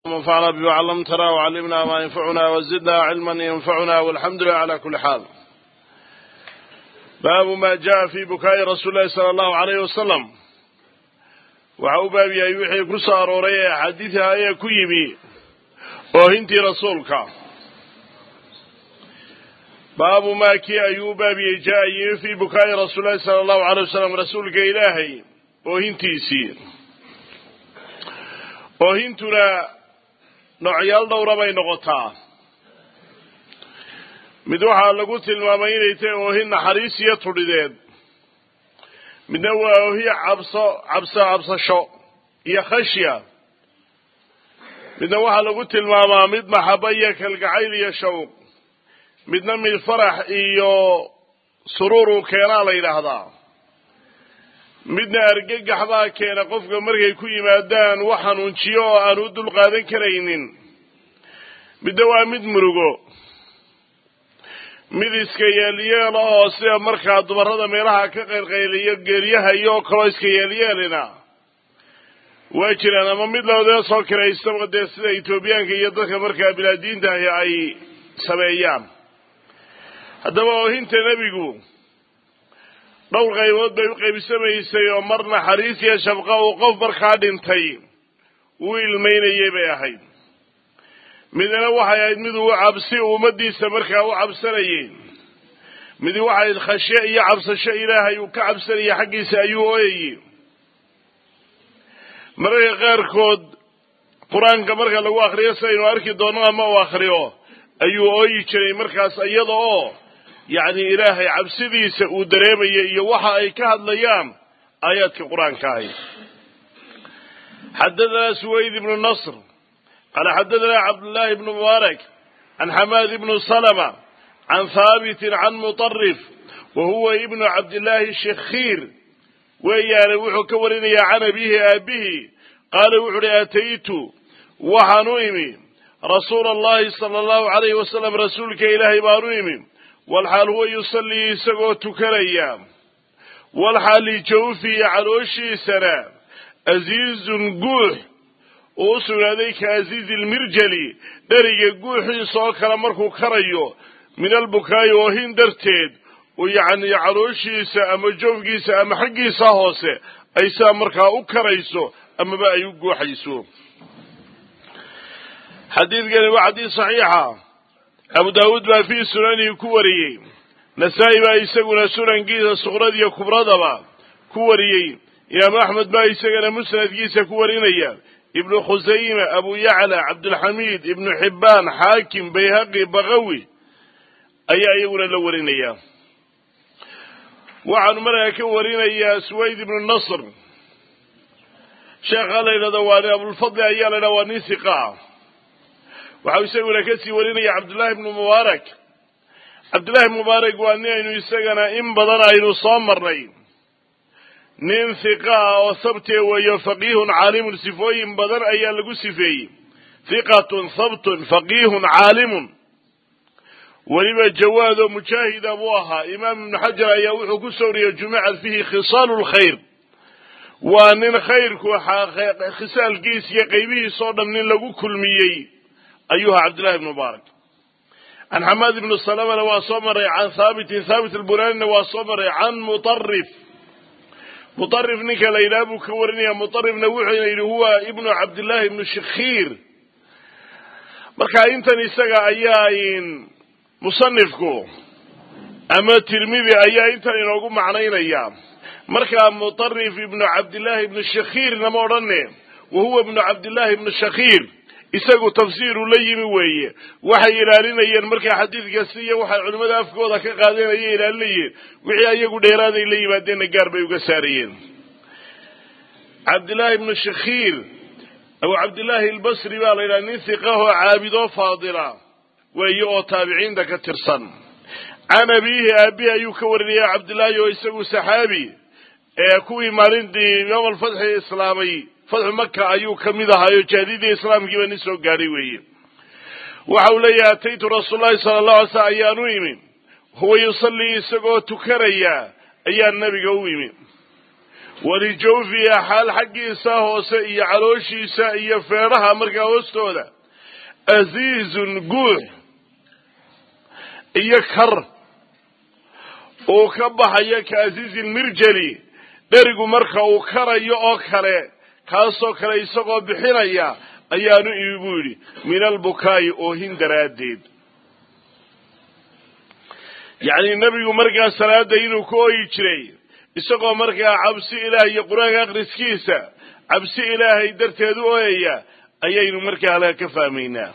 وانفعنا بما علمتنا وعلمنا ما ينفعنا وزدنا علما ينفعنا والحمد لله على كل حال. باب ما جاء في بكاء رسول الله صلى الله عليه وسلم. وعو بابي أيوحي كسار وريا حديثها أي كيمي وهنتي رسولك. باب ما كي أيوب بابي جاء في بكاء رسول الله صلى الله عليه وسلم رسولك إلهي وهنتي سير وهنتنا نوعيال دورة بين نغطاء مدوحة لقلت المامينيتين وهن حريسية تردين مدوحة وهي عبصة شو هي خشية مدوحة لقلت الماما مد محبية كالقعيل يشوق مدنا من الفرح إيو سرور كينا ليلة هذا midna argagax baa keena qofka markay ku yimaadaan waxaan unjiyo aan u dul qaadan kareynin midda waa mid murugo mid iska yeeliyeel oo sida markaa dumarada meelaha ka qeylqeyliyo geeriyaha iyo kalo iska yeelyeelina waa jiraan ama mid lawada soo kiraysta wada sida Itoobiyaanka iyo dadka markaa bilaadiinta ay sameeyaan haddaba oohinta nabigu dhowr qaybood bay u qaybsamaysay oo marna xariis iyo shafqa oo qof markaa dhintay uu ilmeynayay bay ahayd midna waxay ahayd mid uu cabsi ummadiisa markaa u cabsanayay mid waxay khashiye iyo cabsasho Ilaahay uu ka cabsanayay xaqiisa ayuu ooyay marka qaarkood quraanka marka lagu akhriyo saynu arki doono ama uu akhriyo ayuu ooyi jiray markaas iyadoo يعني إلهي عبسدي سأدريم يوحى أي كهد ليام آيات القرآن كاهي حدثنا سويد بن النصر قال حدثنا عبد الله بن مبارك عن حماد بن سلمة عن ثابت عن مطرف وهو ابن عبد الله الشخير ويانا وحو كوريني عن أبيه قال وحو أتيت وحنويمي رسول الله صلى الله عليه وسلم رسولك إلهي بانويمي والحال هو يصلي سقو تكريا والحال جوفي عروشي سنة عزيز قوح وصل عليك عزيز المرجلي دري قوحي صوكرا مركو كريو من البكاء وهين درتيد ويعني عروشي سا أما جوفي سا أما حقي ساهوسي أي سا مركا أكريسو أما بقى يقوحيسو حديث قال وحديث صحيحة أبو داود ما في سنن كوريي نسائي ما يسقون سنن جيسة صغرى كبرى دبا كوريي يا أحمد ما يسقون مسند جيسة كورينيا ابن خزيمة أبو يعلى عبد الحميد ابن حبان حاكم بيهقي بغوي أي أيونا لورينيا وعن مرة كورينيا سويد بن النصر شيخ علينا دواني أبو الفضل أيانا دواني ثقة waxaa isaguna ka sii warinaya Abdullah ibn Mubarak Abdullah ibn Mubarak waa nin isagana in badan aynu soo marnay nin thiqa oo sabti weeyo faqihun aalimun sifooyin badan ayaa lagu sifeeyay thiqatun sabtun faqihun aalimun waliba jawaado mujaahid abu aha imam ibn Hajar ayaa wuxuu ku soo wariyay jumaa'a fihi khisalul khair waa nin khayrku khisaalkiis iyo qaybihiisa oo dhan nin lagu kulmiyay أيها عبد الله بن مبارك عن حماد بن سلمة وصمر عن ثابت البناني وصمر عن مطرف نك ليلاب كورني مطرف نوحي هو ابن عبد الله بن الشخير مركا انت نسقى اياين مصنفكو اما ترمذي ايا انت نوغو معنين ايام مركا مطرف ابن عبد الله بن الشخير نمورني وهو ابن عبد الله بن الشخير isagu tafsiiru la yimi weeye waxay ilaalinayeen markay xadiidka siiyo waxa culimada afkooda ka qaadanayeen ilaalinayeen wixii ayagu dheeraaday la yimaadeen gaar bay uga saarayeen Abdullah ibn Shakhir Abu Abdullah al-Basri baa la yiraahdaa nin thiqaho caabido faadila weeye oo taabiciinta ka tirsan anabihi abi ayuu ka wariyay Abdullah oo isagu saxaabi ee kuwii maalintii yawm al-fath islaamay فتح مكة أيو كميدها أيو جديد إسلام كيف نسوا قاريوي وحولي أتيت رسول الله صلى الله عليه وسلم هو يصلي سقو تكريا أي النبي قويمي walijawfiha xaal xaggiisa hoose iyo calooshiisa iyo feedhaha markaa hoostooda aziizun guux iyo kar uu ka baxayo ka aziizi lmirjali dherigu marka uu karayo oo kale kaasoo kale isagoo bixinaya ayaanu iigu yidhi min albukaa'i oohin daraaddeed yacni nebigu markaa salaada inuu ku ooyi jiray isagoo markaa cabsi ilaahay iyo qur-aanka akhriskiisa cabsi ilaahay darteed u ooyaya ayaynu markaa halka ka fahmaynaa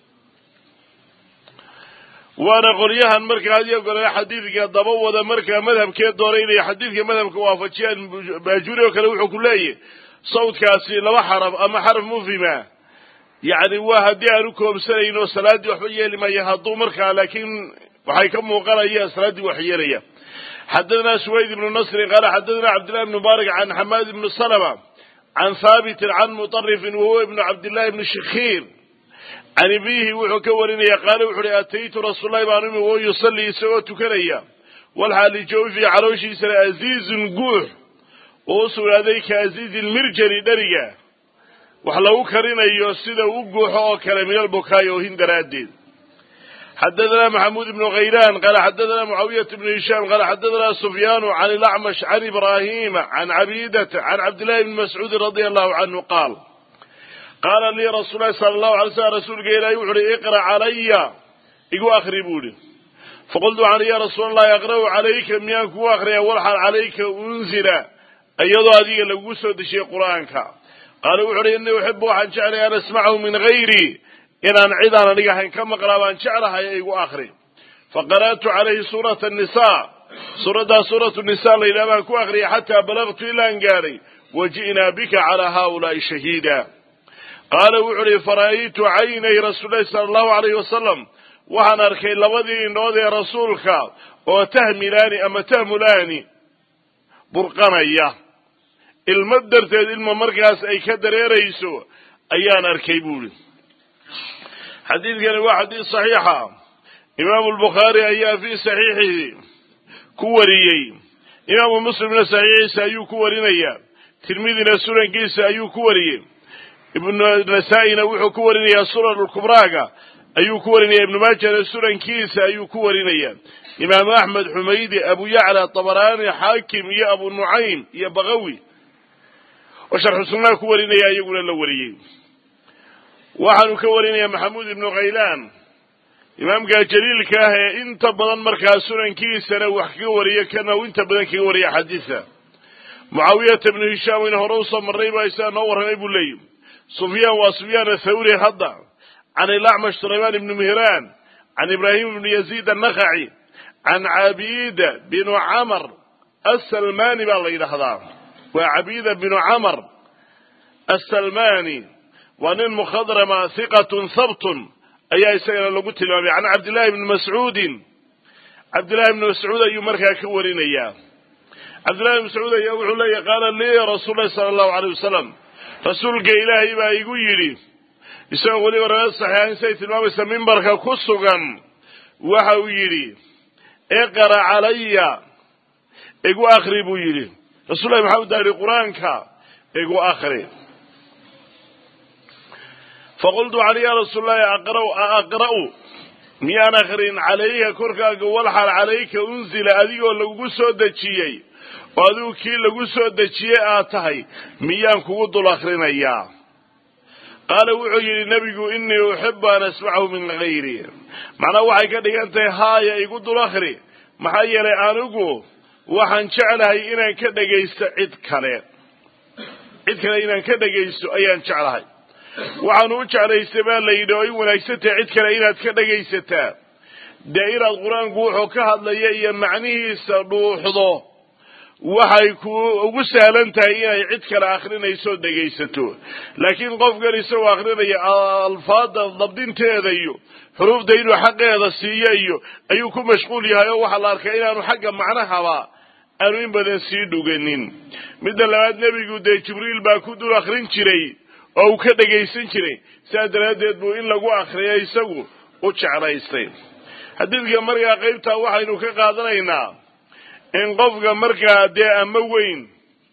waana qolyahan markaa hadiyo gole xadiidka daba wada markaa madhabkee doonay inay xadiidka madhabka waafajiyaan baajuri oo kale wuxuu ku leeyahy sawdkaasi laba xaraf ama xaraf mufhima yacni waa haddii aan u koobsanayn oo salaaddii waxba yeeli maya hadduu markaa laakiin waxay ka muuqanayaan salaaddii wax yeelaya xadathana suwayd ibnu nasrin qaala xadathana cabdillahi ibnu mubaarak can xamaad ibnu salama can haabitin can mutarifin wahuwa ibnu cabdillahi ibni shakhiir can ibihi wuxuu ka warinaya qaala wuxu uhi ataytu rasuulallahi baan imi woo yusallii isagoo tukanaya walxaali jawfi calooshiisana aziizun guux oo u sugnaaday ka aziizi lmirjali dheriga wax lagu karinayo sida u guuxo oo kale min albukaa'i oohin daraaddeed xadathana maxamuud ibnu khaylaan qaala xadathana mucaawiyat ibnu hishaam qaala xadathana sufyaanu can ilacmash can ibraahiima can cabidata can cabdillahi ibni mascuudin radia allahu canhu qaal qaala lii rasuul lahi sala allahu alay slam rasuulka ilaahi wuxu uhi iqra' calaya igu akri buu ihi faqultu waxaan ya rasuula allahi aqra'u calayka miyaan kugu akriya walxal calayka unzila iyadoo adiga lagugu soo dejiyey qur'aanka qaala wuxu uhi innii uxibu waxaan jeclay an asmacahu min hayrii inaan cidaan aniga hayn ka maqlaa baan jeclahay ee igu akri faqara'tu calayhi suurata nisa suuraddaa suuratu nisa la yidhaha baan ku akriyay xataa balagtu ilaan gaadhay waji'naa bika calaa haaulaa'i shahiida qaala wuxu uhi fara'aytu caynay rasuulillahi sala allahu alayhi wasalam waxaan arkay labadii indhood ee rasuulka oo tahmilaani ama tahmulaani burqanaya ilmo darteed ilma markaas ay ka dareerayso ayaan arkay buuhi xadiidkani waa xadiis saxiixa imaamu albukhaari ayaa fii saxiixihi ku wariyey imaamu muslimna saxiixiisa ayuu ku warinayaa tirmidina sunankiisa ayuu ku wariyey ibnu nasaa-ina wuxuu ku warinayaa sunan lkubraaga ayuu ku warinaya ibnu maajana sunankiisa ayuu ku warinaya imaamu axmed xumaydi abu yacla tabaraani xaakim iyo abu nucaym iyo bagawi oo sharxu sunnaha ku warinaya iyaguna la wariyey waxaanu ka warinaya maxamuud ibnu khaylaan imaamka jaliilka ah ee inta badan markaa sunankiisana wax kaga wariya kana uu inta badan kaga wariya xadiisa mucaawiyata ibnu hishaam ina hore usoo marray baa isaga noo warramay buu leeyihi sufyaan waa sufyaan athawri hadda can ilacmash sulaymaan ibnu mihraan can ibraahim ibnu yaziid annakhaci can cabiida binu camar assalmani baa la yidhaahdaa waa cabiida binu camar assalmani waa nin mukhadrama hiqatun habtun ayaa isagana lagu tilmaamay can cabdillahi ibni mascuudin cabdillahi ibni mascuud ayuu markaa ka warinayaa cabdillahi ibni mascuud ayaa wuxuu leeyahy qaala lii rasuul lahi sala allahu aleyh wasalam rasuulka ilaahay baa igu yidhi isagoo weliba reer saxiixayn siay tilmaamaysa mimbarka ku sugan waxa uu yidhi iqra' calaya igu akri buu yidhi rasullahi maxamed aa yihi qur-aanka igu akri faqultu waxaan ya rasuul allahi aqra'u miyaan akrin calayka korkaaga walxal calayka unzila adigoo lagugu soo dejiyey oo adigu kii lagu soo dejiyey aad tahay miyaan kugu dul akrinayaa qaala wuxuu yidhi nebigu innii uxibu an asmacahu min hayri macnaa waxay ka dhigan tahay haaya igu dul akri maxaa yeelay anigu waxaan jeclahay inaan ka dhegaysto cid kale inaan ka dhegaysto ayaan jeclahay waxaanu u jeclaystay baa la yidhi oo in wanaagsantahay cid kale inaad ka dhegaysataa dee inaad qur-aanku wuxuu ka hadlaya iyo macnihiisa dhuuxdo waxay ku ugu sahlan tahay inay cid kale akrinayso dhegaysato laakiin qofkan isagoo akrinaya alfaada dabdinteeda iyo xuruufda inuu xaqeeda siiyo iyo ayuu ku mashquul yahay oo waxaa la arkaa inaanu xagga macnahaba aanu in badan sii dhuganin midda labaad nebigu dee jibriil baa ku dul akrin jiray oo uu ka dhegaysan jiray sidaa daraaddeed buu in lagu akriya isagu u jeclaystay xadiidka markaa qaybtaa waxaynu ka qaadanaynaa in qofka markaa dee ama weyn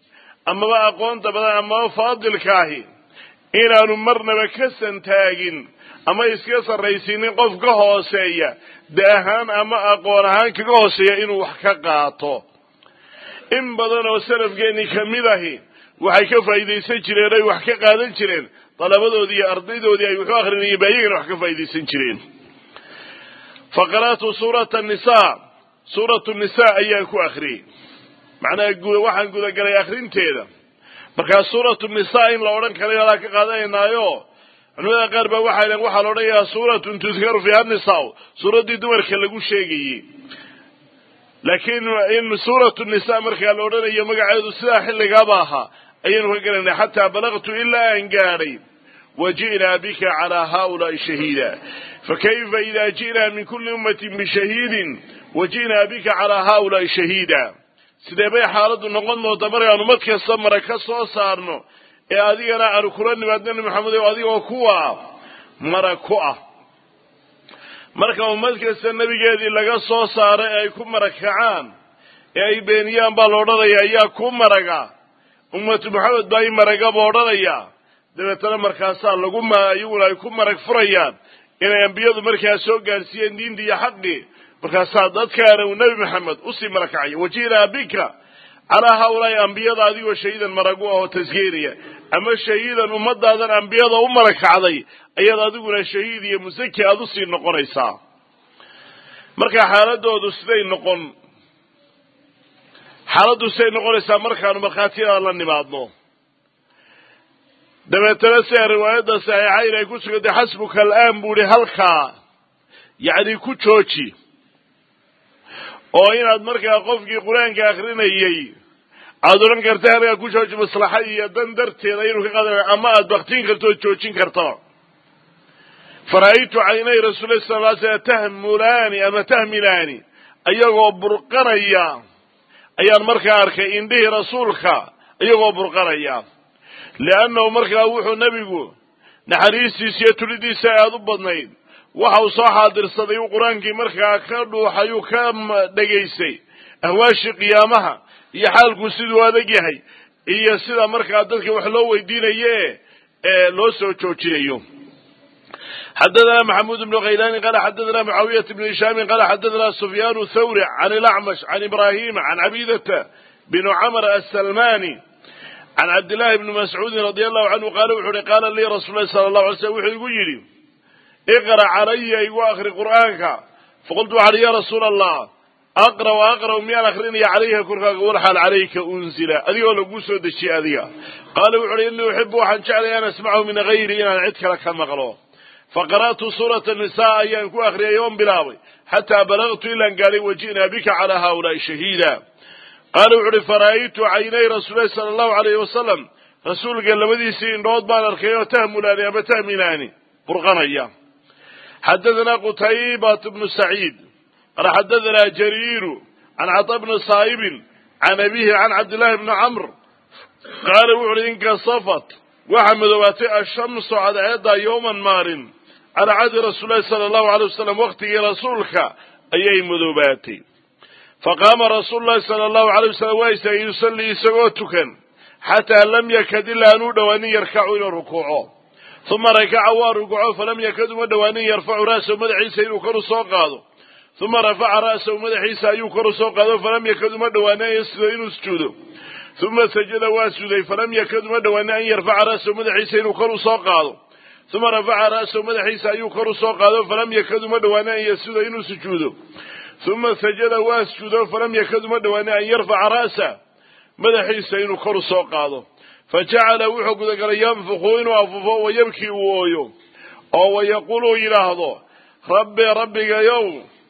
amaba aqoonta badan amaba faadilkaahi inaanu marnaba ka santaagin ama iska sarraysiinin qof ka hooseeya da ahaan ama aqoon ahaan kaga hooseeya inuu wax ka qaato in badan oo salafkeennii ka mid ahi waxay ka faa'iidaysan jireen ay wax ka qaadan jireen dalabadoodii iyo ardaydoodii ay wuxuu akhrinayeen ba iyagana wax ka faa'iidaysan jireen faqaraatu suurata nisaa suuratu nisaa ayaan ku akhriyey macnaha waxaan gudagalay akhrinteeda markaa suuratu nisaa in la odhan karayo alaa ka qaadanaynayo culimada qaar baa waxay dhaheen waxaa la odhanayaa suuratun tudkaru fiiha nisaa suuraddii dumarka lagu sheegayey laakiin in suuratu nisaa markaa la odhanayo magaceedu sidaa xilligaaba ahaa ayaanu ka garanay xataa balagtu ilaa aan gaadhay waji'naa bika calaa haaulaa'i shahiida fakayfa idaa ji'naa min kulli ummatin bishahiidin waji'naa bika calaa haaulaa'i shahiida sidee bay xaaladdu noqon doonta markaan ummad kasta mara ka soo saarno ee adigana aanu kula nimaadno nabi maxamed oo adigoo kuwa mara ku ah marka ummad kasta nebigeedii laga soo saaro ee ay ku marakacaan ee ay beeniyaan baa la odhanaya ayaa ku maraga ummatu maxamed baa i maraga buu odhanaya dabeetana markaasaa iyaguna ay ku marag furayaan inay ambiyadu markaa soo gaadhsiiyeen diintii iyo xaqii markaasaa dadkaana uu nebi maxamed usii marakacaya waji'naa bika calaa haaulaa'i ambiyada adigoo shahiidan maragu ah oo tasgeeraya ama shahiidan ummadaadan ambiyada u marakacday ayaad adiguna shahiid iyo musaki aada usii noqonaysaa marka xaaladdu siday noqonaysaa markaanu markhaatiyada la nimaadno dabeetana sida riwaayadda saxiixayn ay ku sugantay xasbuka al'aan buu ihi halkaa yacni ku jooji oo inaad markaa qofkii qur-aanka akrinayey aada odhan karta halkaa ku jooji maslaxa iyo dan darteeda inuu ka qaadanayo ama aada baktiin karto ood joojin karto fara'aytu caynay rasuulillahi sal ly slam tahmulaani ama tahmilaani ayagoo burqanaya ayaan markaa arkay indhihii rasuulka iyagoo burqanaya liannahu markaa wuxuu nebigu naxariistiisa iyo tulidiisa aada u badnayd waxa uu soo xaadirsaday uu qur-aankii markaa ka dhuuxayuu ka dhegaystay ahwaashii qiyaamaha iyo xaalkuu siduu adag yahay iyo sida markaa dadka wax loo weydiinaye ee loo soo joojinayo xadaثna maxamuud ibnu khaylani qala xadaثna mucaawiyat ibnu hishaamin qala xadaثna sufyaan thawri can ilacmash can ibrahima can cabidata binu camr asalmani can cabdillahi bni mascuudin radi allahu canhu qaala wuxu uhi qaala lii rasuul lahi sala allahu alay slm wuxuu igu yidhi iqra' calaya igu akri qur'aanka faqultu waxahi ya rasuula allah aqra'u miyaan akrinaya calayha korkaaga walxaal calayka unzila adigoo laguu soo dejiyey adiga qaala wuxu uhi innii uxibu waxaan jeclay an asmacahu min hayri inaan cid kale ka maqlo faqara'tu suurata nisaa ayaan ku akriyay oon bilaabay xataa balagtu ilaan gaadhay waji'naa bika calaa haaulaa'i shahiida qaala wuxu uhi fara'aytu caynay rasuulilahi sala allahu alayhi wasalam rasuulka labadiisii indhood baan arkay oo tahmulaani ama tahminaani burqanaya xadaثna qutaybat bnu saciid qala xadaثna jariiru can caطa bni saa'ibin can abihi can cabdillahi bni camr qaala wuxu uhi inkasafat waxaa madoobaatay ashamsu cadceedda yowman maalin calaa cahdi rasuulilahi sala allahu alay wasalam waktigii rasuulka ayay madoobaatay faqaama rasuulu llahi sala allahu alay wasalam waa istaagay yusallii isagoo tukan xataa lam yakad ilaa aan u dhowaanin yarkacu inuu rukuuco uma rakaca waa rukuuco falam yakad uma dhowaanin yarfacu ra'sahu madaxiisa inuu kor u soo qaado uma rafaca ra'sahu madaxiisa ayuu kor u soo qaado falam yakad uma dhowaanin an yasjuda inuu sujuudo uma sajada waa sujuuday falam yakad uma dhowaanin an yarfaca ra'sahu madaxiisa inuu kor u soo qaado uma rafaca ra'sahu madaxiisa ayuu kor u soo qaado falam yakad uma dhowaanin an yasjuda inuu sujuudo uma sajada waa sujuudo falam yakad uma dhowaanin an yarfaca ra'sa madaxiisa inuu kor u soo qaado fajacala wuxuu gudagalay yanfuku inuu afufo wayabkii uu ooyo oo wayaquul uu yidhaahdo rabbi rabbigayow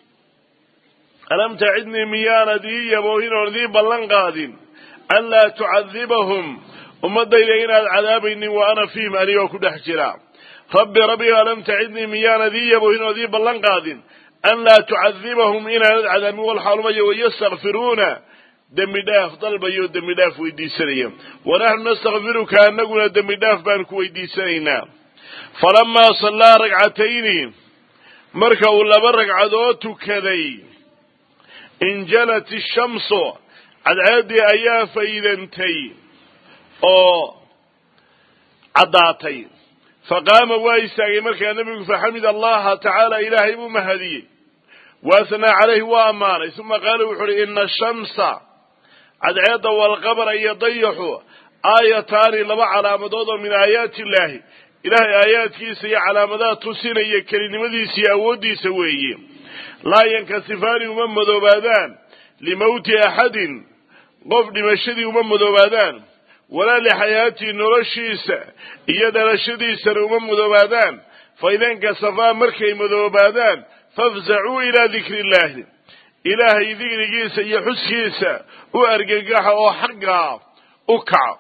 alam tacidnii miyaanad ii yaboohin oon idii ballan qaadin an laa tucadibahum ummadayda inaad cadaabaynin wa ana fiihim anigoo ku dhex jira rabbi rabbiga alam tacidnii miyaanad ii yaboohin oon idii ballan qaadin an laa tucadibahum inaanad cadaabin walxaalumayo wayastakfiruuna dembi dhaaf dalbayo dembi dhaaf weydiisanaya wanaxnu nastakfiruka anaguna dembi dhaaf baan ku weydiisanaynaa falamaa sallaa ragcatayni marka uu 2 ragcadood tukaday injalat ishamsu cadceeddii ayaa faydantay oo caddaatay faqaama waa istaagay markaa nebigu faxamid allaha tacaala ilaahay buu mahadiyey waahnaa calayhi waa ammaanay uma qaala wuxu uhi ina ashamsa cadceedda waalqamara iyo dayaxu aayataani laba calaamadood oo min aayaati illaahi ilaahay aayaadkiisa iyo calaamadaha tusinaya kelinimadiisa iyo awooddiisa weeye laa yankasifaani uma madoobaadaan limowti axadin qof dhimashadii uma madoobaadaan walaa lixayaatii noloshiisa iyo dhalashadiisana uma madoobaadaan fa ida inkasafaa markay madoobaadaan fafzacuu ilaa dikri illaahi ilaahay dikrigiisa iyo xuskiisa u argagaxa oo xaggaa u kaca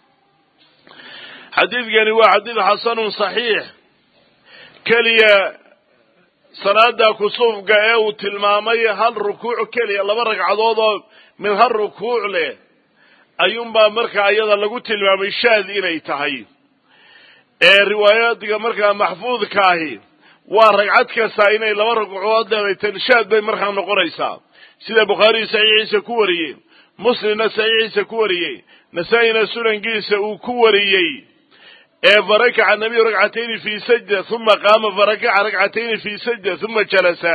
xadiidkani waa xadiid xasanun saxiix keliya salaada kusuufka ee uu tilmaamay hal rukuuc keliya laba ragcadood oo min hal rukuuc leh ayuunbaa markaa iyada lagu tilmaamay shaad inay tahay ee riwaayaadka markaa maxfuudka ahi waa ragcad kasta inay laba ragcadood leedahay tan shaad bay markaa noqonaysaa sida bukhaari saxiixiisa ku wariyey muslimna saxiixiisa ku wariyey nasaa-ina sunankiisa uu ku wariyey ee farakaca nabiyu ragcatayni fii sajda uma qaama farakaca ragcatayni fii sajda uma jalasa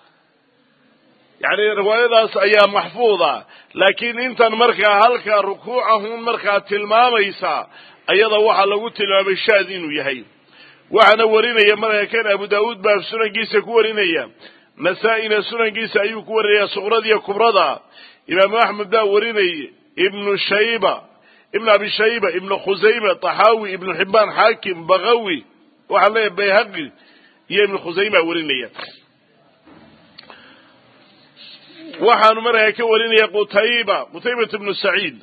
yani riwaayadaas ayaa maxfuuda laakiin intan markaa halka rukuucahun markaa tilmaamaysa ayada waxaa lagu tilmaamay shaad inuu yahay waxaana warinaya markaa kan abu daawuud baa sunankiisa ku warinaya nasaa-ina sunankiisa ayuu ku warinaya suqradiiyo kubrada imaamu axmed baa warinaya ibnu abi shayba ibnu khusayma taxaawi ibnu xibaan xaakim bagawi waxaa leeyahay bayhaqi iyo ibnu khusayma warinaya waxaanu markaa ka warinaya qutaybat ibnu saciid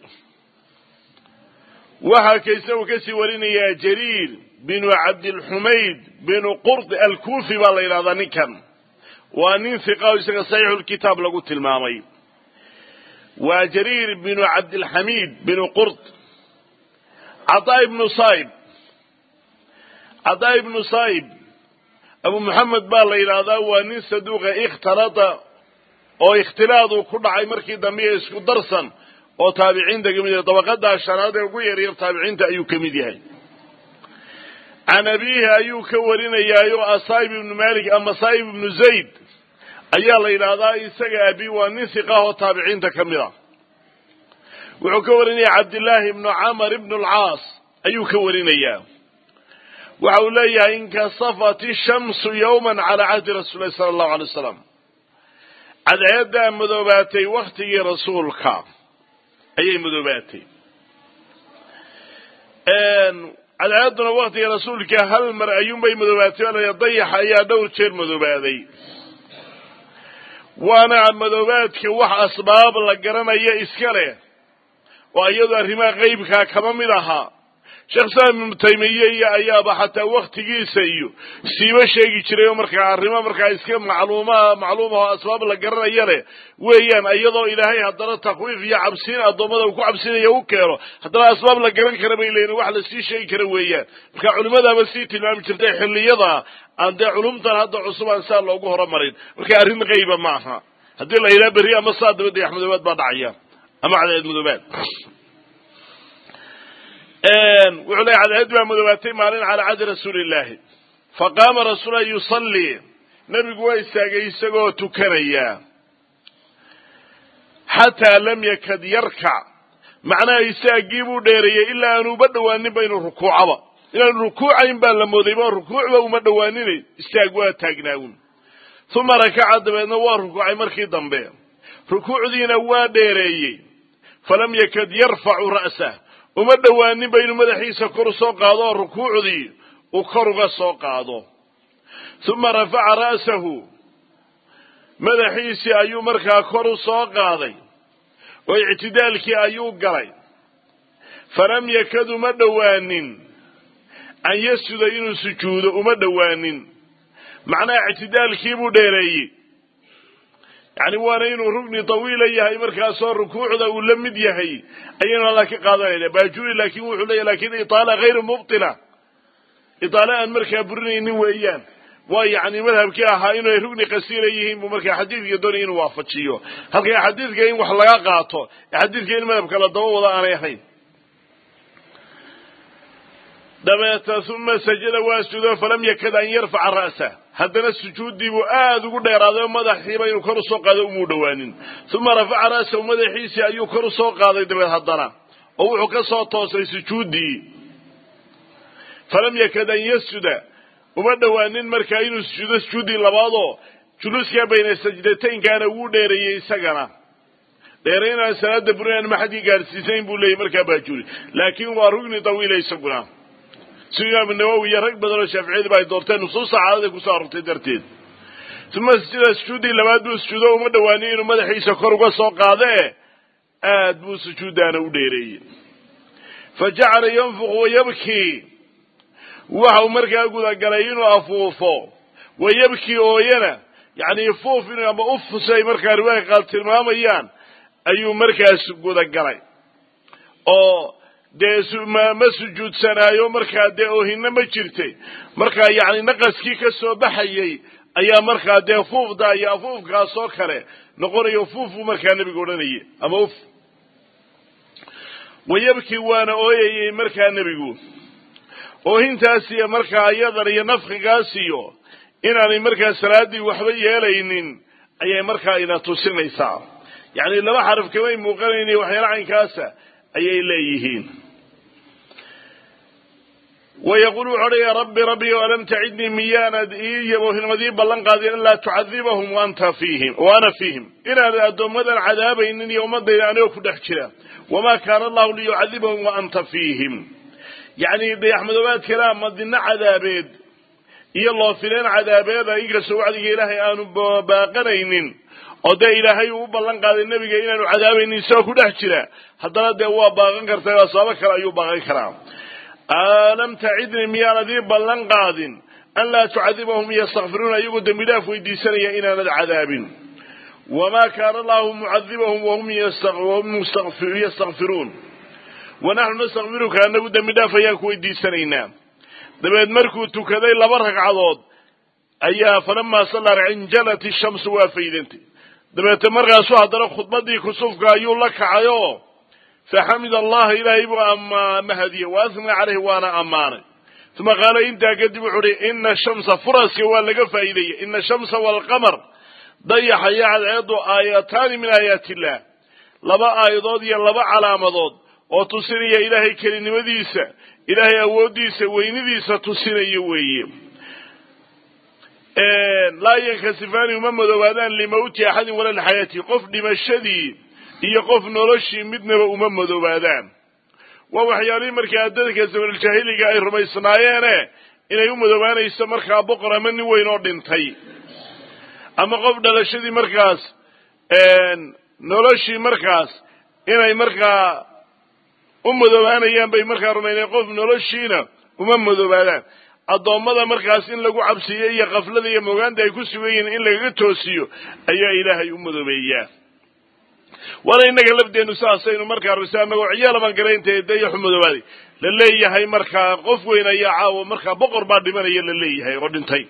waxaa kaysa uu kasii warinayaa jariir binu cabdilxumayd binu qurd alkuufi baa la yidhahdaa ninkan waa nin hiqa o isaga saxiixulkitaab lagu tilmaamay waa jariir binu cabdilxamiid binu qurd cadaa ibnu saib abu maxamed baa la yidhaahdaa waa nin saduuqa ikhtalata oo ikhtilaad uu ku dhacay markii dambe iyo isku darsan oo taabiciinta kamid yahay dabaqadaa shanaad ee ugu yaryar taabiciinta ayuu ka mid yahay can abiihi ayuu ka warinayaayo asaib ibnu malik ama saib ibnu zayd ayaa la yidhaahdaa isaga abi waa nin hiqah oo taabiciinta ka mid a wuxuu ka warinaya cabdillaahi ibnu camar ibnu alcaas ayuu ka warinayaa waxa uu leeyahay inkasafat ishamsu yowman calaa cahdi rasuuli lahi sala allahu alay wasalam cadceeddaa madoobaatay waktigii rasuulka ayay madoobaatay cadceedduna waktiga rasuulka hal mar ayuunbay madoobaatay o la dayaxa ayaa dhowr jeer madoobaaday waana madoobaadka wax asbaab la garanaya iska leh oo iyadu arrimaha qeybkaa kama mid ahaa sheekh islaam ibnu taymiye iyo ayaaba xataa waktigiisa iyo siiba sheegi jiray oo markaa arrimo markaa iska macluumaho asbaab la garanaya leh weeyaan iyadoo ilaahay haddana takwiif iyo cabsiin addoommada uu ku cabsinaya u keeno haddana asbaab la garan kara bay leeyiin wax la sii sheegi kara weeyaan marka culimadaaba sii tilmaami jirtay xilliyada aan dee culumtan hadda cusub aan saa loogu horumarin marka arrin qayba ma aha haddii la yidhaha berri ama saa daba dayax madoobaad baa dhacaya ama cadceed madoobaad wuxuu leeyahy cadceed baa madoobaatay maalin calaa cahdi rasuuli illaahi faqaama rasuula yusallii nebigu waa istaagay isagoo tukanaya xataa lam yakad yarkac macnaha istaagii buu dheereeyey ilaa aanuba dhowaaninba inuu rukuucaba inaanu rukuucayn baa la moodayba rukuucba uma dhowaaninay istaag waa taagnaawun uma rakaca dabeedna waa rukuucay markii dambe rukuucdiina waa dheereeyey falam yakad yarfacu ra'sah uma dhowaaninba inuu madaxiisa kor soo qaado oo rukuucdii uu kor uga soo qaado uma rafaca ra'sahu madaxiisii ayuu markaa kor u soo qaaday oo ictidaalkii ayuu galay falam yakad uma dhowaanin an yasjuda inuu sujuudo uma dhowaanin macnaha ictidaalkii buu dheereeyey yani waana inuu rugni tawiila yahay markaasoo rukuucda uu la mid yahay ayaynu alla ka qaadanayna baajuri laakin wuxuu leeyahy lakin itaala hayru mubtila itaala aan markaa burinaynin weeyaan waa yani madhabkii ahaa inay rugni qasiira yihiin buu markaa xadiidka doonaya inuu waafajiyo halka xadiidka in wax laga qaato xadiidka in madhabka la daba wada aanay ahayn دبيت ثم سجد واسجد فلم يكد أن يرفع رأسه هذا السجود دي وآذ وقدر هذا مدحي بين كرسوق هذا أمودوان ثم رفع رأسه ومدحيسي أي كرسوق هذا دبيت هذا أو حكسه توصي سجود دي فلم يكد أن يسجد ومدوان مركاين سجود لبعضه جلوس بين السجدتين كان ودير يسجنا ديرين سنة بريان ما حد يقال سيسين بولي مركا باجوري لكن وارغني طويل يسجنا سيدنا النووي يرق بدل الشافعي باي دورتين نصوص عادة كسار تدرتين ثم سجود لما دو سجود ومدوانين ومدحي سكر وسوق هذا ادبو سجودان وديري فجعل ينفخ ويبكي وحو مركا قلقلين وافوفو ويبكي اوينا يعني يفوف انه اما افسي مركا رواية قال تلماميان ايو مركا قلقلين او dee ma sujuudsanaayo markaa dee oohina ma jirtay markaa yacni naqaskii ka soo baxayay ayaa markaa dee fuufda iyo afuufkaasoo kale noqonayo fuufu markaa nebigu odhanayay ama uf wayabkii waana ooyayay markaa nebigu oohintaasiyo markaa iyadan iyo nafkigaasiyo inaanay markaa salaaddii waxba yeelaynin ayay markaa ina tusinaysaa yacni laba xaraf kamay muuqanayni waxyaala caynkaasa ayay leeyihiin ويقول يا ربي ربي ولم تعدني ميانا وفي المدين بلن قادر أن لا تعذبهم وأنا فيهم إلى أدوم مدى العذاب إنني ومدى أن يكون أحكرا وما كان الله ليعذبهم وأنت فيهم يعني بيحمد بات كلام مدينة عذابين إيا الله فلان عذابين يقرس وعدي إلهي آنوا باقرين وده إلهي وبلن قادر النبي إنه عذابين يسوكو أحكرا حتى لا دوا باقن كرتا وصابك رأيو باقن كرام ألم تعدني ميانا ذي بلن قادن أن لا تعذبهم يستغفرون يقول دملاف ويديسانيا إنا للعذاب وما كان الله معذبهم وهم يستغفرون ونحن نستغفرك أنه دملاف ياك ويديسانينا دمت مركو تكذي لبرهك عضاد أيها فلما صلى عنجلت الشمس وافيدنتي دمت مرغا سوى خطبتي كسوفك أيو لك عيو فحمد الله إلهي وأما مهدي وأثنى عليه وأنا أمانه ثم قال إنت قدم عري إن الشمس فرس ولقى فإلي إن الشمس والقمر ضيح يعد آياتان من آيات الله لبا آيضاد يلبا علامضاد وتصيني إلهي كريم وديسة إلهي أوديسة وينديسة تصيني ويم لا ينكسفان وممد وادان لموت أحد ولا الحياة قف لمشدي iyo qof noloshii midnaba uma madoobaadaan waa waxyaalihi markaa dadka zaman jahiliga ay rumaysnaayeen inay u madoobaanayso markaa boqor ama nin weyn oo dhintay ama qof dhalashadii markaas noloshii markaas inay markaa u madoobaanayaan bay markaa rumaynayeen qof noloshiina uma madoobaadaan addoommada markaas in lagu cabsiyo iyo qaflada iyo mogaanta ay ku sugan yihiin in lagaga toosiyo ayaa ilaahay u madoobeeyaa ولا إنك لبدي نساسين مركا رسالة وعيالا من قرين تيدي حمد وادي للي هاي مركا قفوين يا عاو مركا بقر بعد من للي هاي ردنتي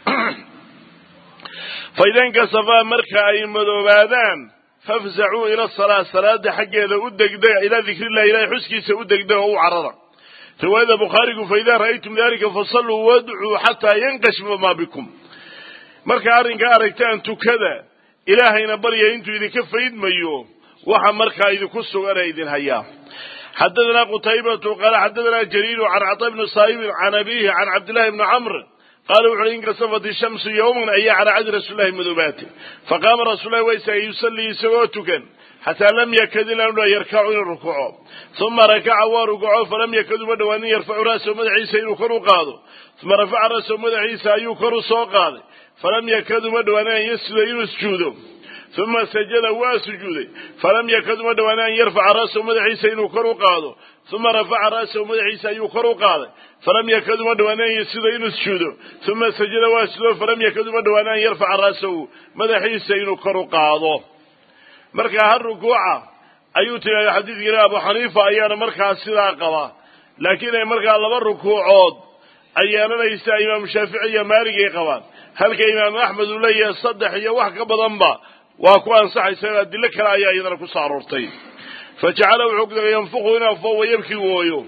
فإذا انكسفا مركا أي مذوبادان فافزعوا إلى الصلاة حق إذا أدك إلى ذكر الله إلى حسكي سأدك ده هو عرضا فإذا بخارج فإذا رأيتم ذلك فصلوا وادعوا حتى ينكشف ما بكم مركا أرنك أركتان تكذا إلهينا بريا إنتو إذا كفيد ميو وحا مركا إذا كسوا أنا إذن هيا حدثنا قتيبة قال حدثنا جرير عن عطاء بن صائب عن أبيه عن عبد الله بن عمرو قالوا وحين كسفت الشمس يوما أي على عهد رسول الله مذوباته فقام رسول الله ويسا يصلي سواتك حتى لم يكد لنا يركعون الركوع ثم ركع وركعوا فلم يكد بدوان يرفع رأسه مدى عيسى ينكر قاضه ثم رفع رأسه مدى عيسى ينكر سوقاضه فلم يكد مدوانا يسجد ثم سجد وسجد فلم يكد مدوانا يرفع رأسه مدى عيسى ينكر قاضه ثم رفع رأسه مدى عيسى ينكر قاضه فلم يكد مدوانا يسجد ثم سجد وسجد فلم يكد مدوانا يرفع رأسه مدى عيسى ينكر قاضه مركا هالركوع أيوتي يا حديث قراء أبو حنيفة أيانا مركا السلاقة لكن مركا لبا الركوعات أيانا ليس إمام شافعي مالكي قوان هل كإمام أحمد لي يصدح يوحك بضنبا وأكوان صحي سيد لك لا أيضا كسارورتين فجعله عقدا ينفقه ينفقه ويبكي ويو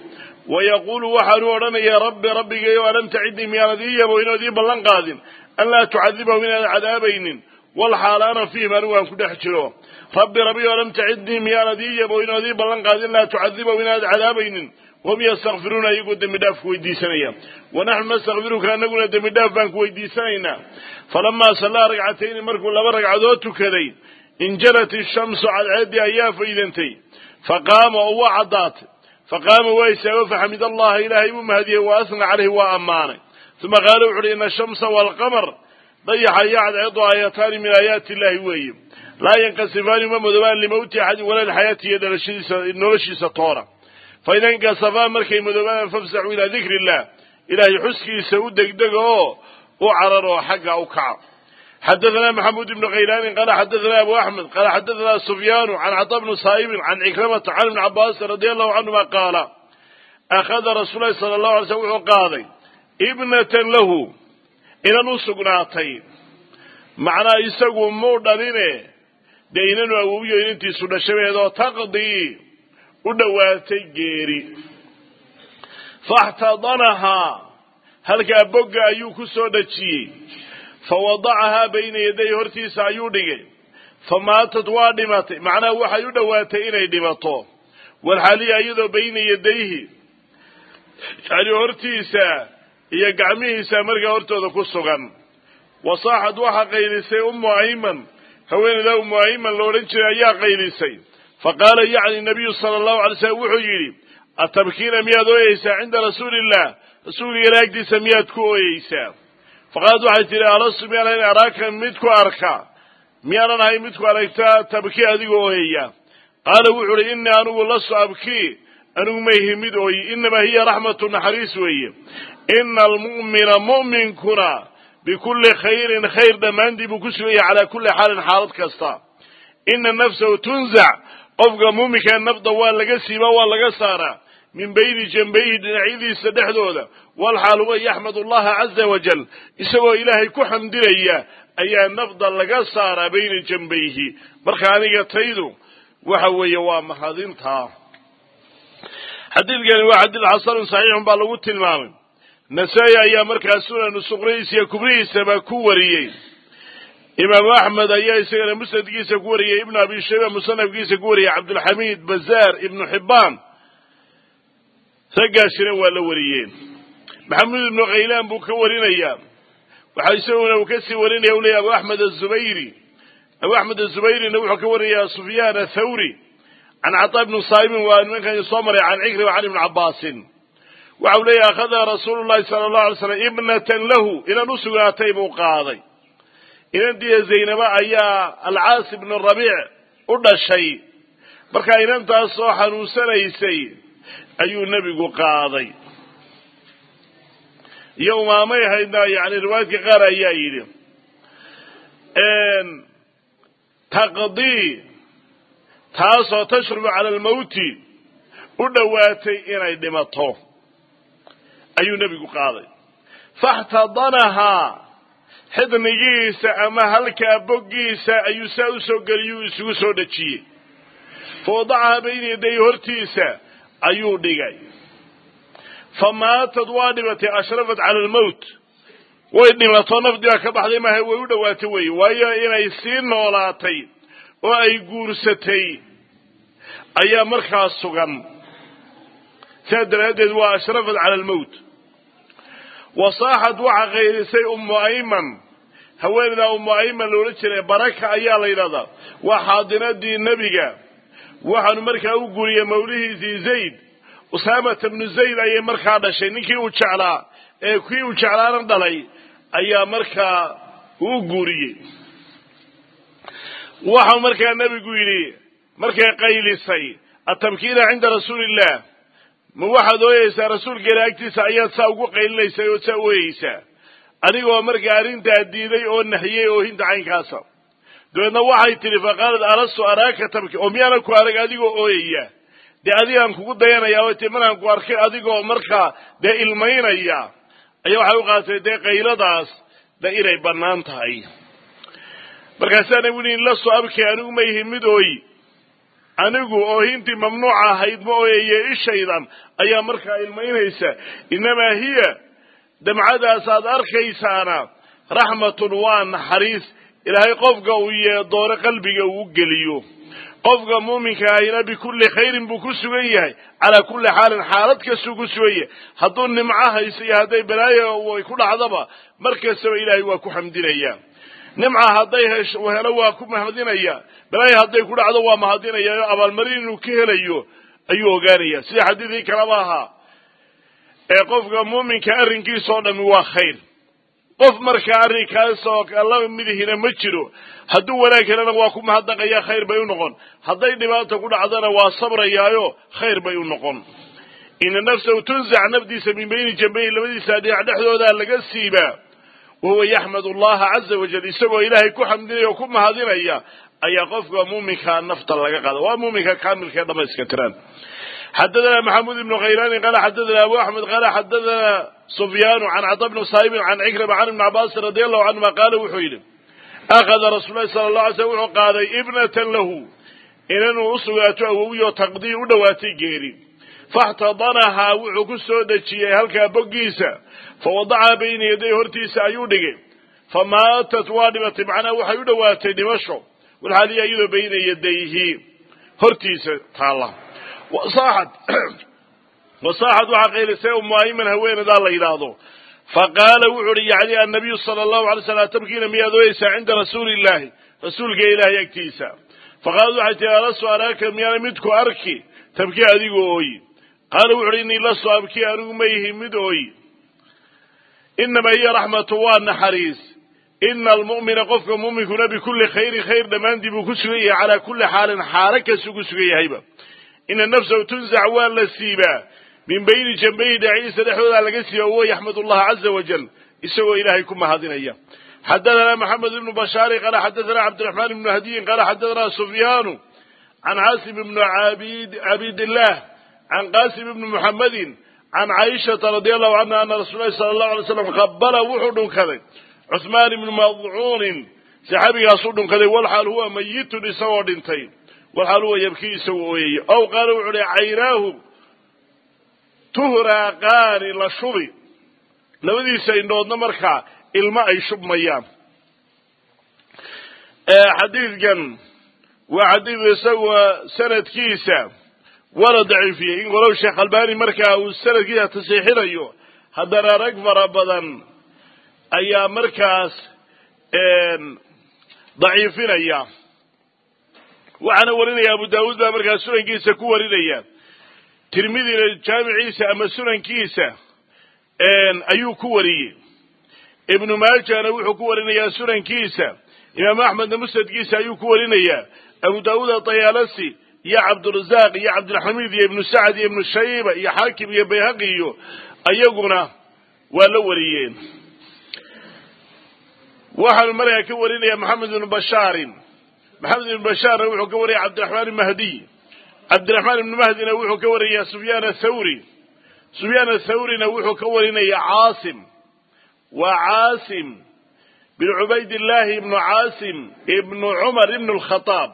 ويقول وحنو رنا يا ربي ولم تعدني من ذي وإن ذي بلن قادم أن لا تعذبه من العذابين والحال أنا فيه منوان كده حجره ربي ولم تعدني من ذي وإن ذي بلن قادم لا تعذبه من العذابين هم يستغفرون يقول دمداف ويدي سنيا ونحن نستغفرك أن نقول دمداف بانك ويدي سنينا فلما صلى ركعتين مركو لبرك عدوت كذي انجلت الشمس على عدي أيام فإذنتي فقام هو عضات فقام ويسا فحمد الله إلهي ومهديه وأثنى عليه وأمانه ثم قالوا علينا الشمس والقمر ضيح يعد عضو آياتان من آيات الله ويم لا ينقصفان ومذبان لموت أحد ولا الحياة يد نرشي سطورة فإذا انقصفان مركي مذبان فافزعوا إلى ذكر الله إلهي حسكي سودك دقه وعرروا حق أو كعب حدثنا محمود بن غيلان قال حدثنا أبو أحمد قال حدثنا سفيان عن عطاء بن صائب عن عكرمة عن ابن عباس رضي الله عنهما قال أخذ رسول الله صلى الله عليه وسلم قاضي ابنة له إلى نسقناتين معنى يسقوا مودانين ديننا ويو إنتي سنة شبه تقضي ودواتي جيري فاحتضنها هل كابوغا أيوكو سودتشي فوضعها بين يدي هرتيس أيودي فماتت وادمت معناه وحي دواتي إني دمتو والحالي أيضا بين يديه يعني هرتيسا هي قعميسا مرقا هرتو ذا كسوغان وصاحد وحا قيلسي أم أيمن هوين ذا أم أيمن لو رنشي أيا قيلسي فقال يعني النبي صلى الله عليه وسلم وحيري التبكين مياد ويسا عند رسول الله رسول الله يقدي سمياد كو ويسا فقال waxay tiri alasu meelan araka midku arka miyana hay midku aragta tabki adigo ooyaya qala wuxuu inni anu la saabki anu meehimid ooy inma hiya rahmatun haris weeye innal mu'mina mu'minkuna bikulli khairin khair damandi bu kusweeye ala kulli halin halad kasta inna nafsuhu tunza qofka mu'minka nafda waa laga siiba waa laga saara من بين جنبيه دنعيدي سدحدودا والحال هو يحمد الله عز وجل يسوى إلهي كحمد لي أي نفضل لقصار بين جنبيه برخاني قتيدو وحوى يوام حاضنتها حديث قال واحد العصر صحيح بالغوت المامن نسايا يا مركز سنن الصغريس يا كبريس ما كوريين إمام أحمد أيها سيدنا مسند قيس كوريا ابن أبي شيبة مصنف قيس كوريا عبد الحميد بزار ابن حبان ثقاشنا ولا وريين محمد بن غيلان بو كورين أيام وحيسونا وكسي ورين يولي أبو أحمد الزبيري نوح كوريا سفيان الثوري عن عطاء بن صائب وأن كان يصمر عن عكرمة وعن ابن عباس وعولي أخذ رسول الله صلى الله عليه وسلم ابنة له إلى نسواتي قاضي إلى دي زينب أيا العاص بن الربيع قلنا الشيء بركا إن أنت أصوحا وسليسي أيو النبي قاضي يوم ما يهينا يعني رواية غير أيائي أن تقضي تاسو تشرب على الموت ودواتي إني دمته أيو النبي قاضي فاحتضنها حضنجيسة أما هلك بقيسة أيو ساوسو قريو سوسو دتشي فوضعها بين يدي هرتيسة أيو ديغاي فماتت وادمتي أشرفت على الموت وإنما طنفدها كبحضي ما هو ودواتي وهي إني سين نولاتي وأي قورستي أي مركز سغن سادر هدد وأشرفت على الموت وصاحت وحا غير سي أم أيمن هوين أم أيمن لو رجل بركة أيا ليلة وحاضنة دي النبي وحن مركا أقول يا موليه زيد أسامة بن زيد أي مركا هذا شيء نكي وشعلا كي وشعلا ندلي أي مركا أقول وحن مركا النبي قولي مركا قيل سي التمكين عند رسول الله موحد ويسا رسول قلاكتس أيات ساوقو قيل ليسا يوتسويسا أنيقوا مركا أرين تهديدي أو النحيي أو هند عين كاسا دوينا وحي تلي فقالت أرسو أراك تمكي أميانا كو أراك أديقو أويا دي أديقان كو ديانا ياوتي منان كو أركي أديقو مركا دي إلمين أيا أيو حيوقاتي دي قيل داس دي إلي بنان تاي مركا سانا يقولين لسو أبكي أنو ميهم مدوي anigu oohintii mamnuuca ahayd ma ooyeye ishaydan ayaa markaa ilmaynaysa inamaa hiya damcadaasaad arkaysaana raxmatun waa naxariis ilaahay qofka uu dooro qalbiga uu geliyo qofka muuminka ahina bikulli khayrin buu ku sugan yahay calaa kulli xaalin xaalad kastuu ku sugan yahay hadduu nimco hayso iyo hadday balaayo way ku dhacdaba markastaba ilaahay waa ku xamdinaya nimca hadday helo waa ku mahadinaya balaayo hadday ku dhacdo waa mahadinaya abaalmarin inuu ka helayo ayuu ogaanaya sida xadiidkii kalaba ahaa ee qofka muuminka arrinkiisoo dhami waa khayr qof markaa arrinkaasoo alla midihina ma jiro hadduu wanaag helana waa ku mahadnaqaya khayr bay u noqon hadday dhibaata ku dhacdana waa sabrayaayo khayr bay u noqon ina nafsahu tunzac nafdiisa min bayni jambayhi labadiisa dhinac dhexdoodaa laga siibaa wahuwa yaxmadu allaha caza wajal isagoo ilaahay ku xamdinaya oo ku mahadinaya ayaa qofka muuminkaa nafta laga qaada waa muuminka kaamilka ee dhamayska tiraan حدثنا محمود بن غيلان قال حدثنا أبو أحمد قال حدثنا سفيان عن عطاء بن صائب عن عكرمة عن ابن عباس رضي الله عنهما قال وحيل أخذ رسول الله صلى الله عليه وسلم قال ابنة له إنه أصوات أووي تقضي ودواتي جيري فاحتضنها وعكسو دجي هلك بقيسة فوضعها بين يدي هرتيس أيودك فماتت وادمة معنا وحي دواتي دمشق والحالية أيضا بين يديه هرتيس تعالى وصاحت وحقيل سيء مؤمن هوين ذا الله يلاضو فقال وعري يعني النبي صلى الله عليه وسلم تبكين ميادويسا عند رسول الله رسولك إله يكتيسا فقال حتى لسوا أراك ميانا مدكو أركي تبكي أديقو أوي قال وعريني لسوا أبكي أرقو ميه مدوي إنما هي رحمة وان حريس إن المؤمن قفك مؤمن بكل خير دمان دي بكسوية على كل حال حارك سكسوية هيبا إن النفس تنزع وان للسيبا من بين جنبيه دعيسى دحوذ على قسيه وهو يحمد الله عز وجل يسوى إلهيكم هذين أيام حدثنا محمد بن بشار قال حدثنا عبد الرحمن بن هدي قال حدثنا سفيان عن عاصم بن عبيد الله عن قاسم بن محمد عن عائشة رضي الله عنها أن رسول الله صلى الله عليه وسلم قبل وحد كذا عثمان بن مضعون سحابي يصود كذا والحال هو ميت لسوى دنتين والحال هو يبكي سوى أو قالوا على عيناه تهراقان لشبي لودي سيندود نمركا الماء يشب ميام حديث جن وحديث سوى سنة كيسة ولا ضعيفية إن قالوا الشيخ الباني مركا والسنة كيسة تسيحين أيوه هذا ركب ربضا أيام مركز ضعيفين أيام وعنا ورنا يا أبو داود مركز سنة كيسة كورين أيام ترمذي الجامع عيسى أما سنن كيسة أيو كوري ابن ماجه أنا وحو كورينا يا سنن كيسة إمام أحمد مسند كيسة أيو كورينا يا أبو داود الطيالسي يا عبد الرزاق يا عبد الحميد يا ابن سعد يا ابن الشيبة يا حاكم يا بيهقي أيقنا والأوليين واحد المرأة كورينا يا محمد بن بشار وحو كوري عبد الرحمن المهدي عبد الرحمن بن مهدي نوحو كوري يا سفيان الثوري نوحو كوري يا وعاصم بن عبيد الله بن عاصم ابن عمر بن الخطاب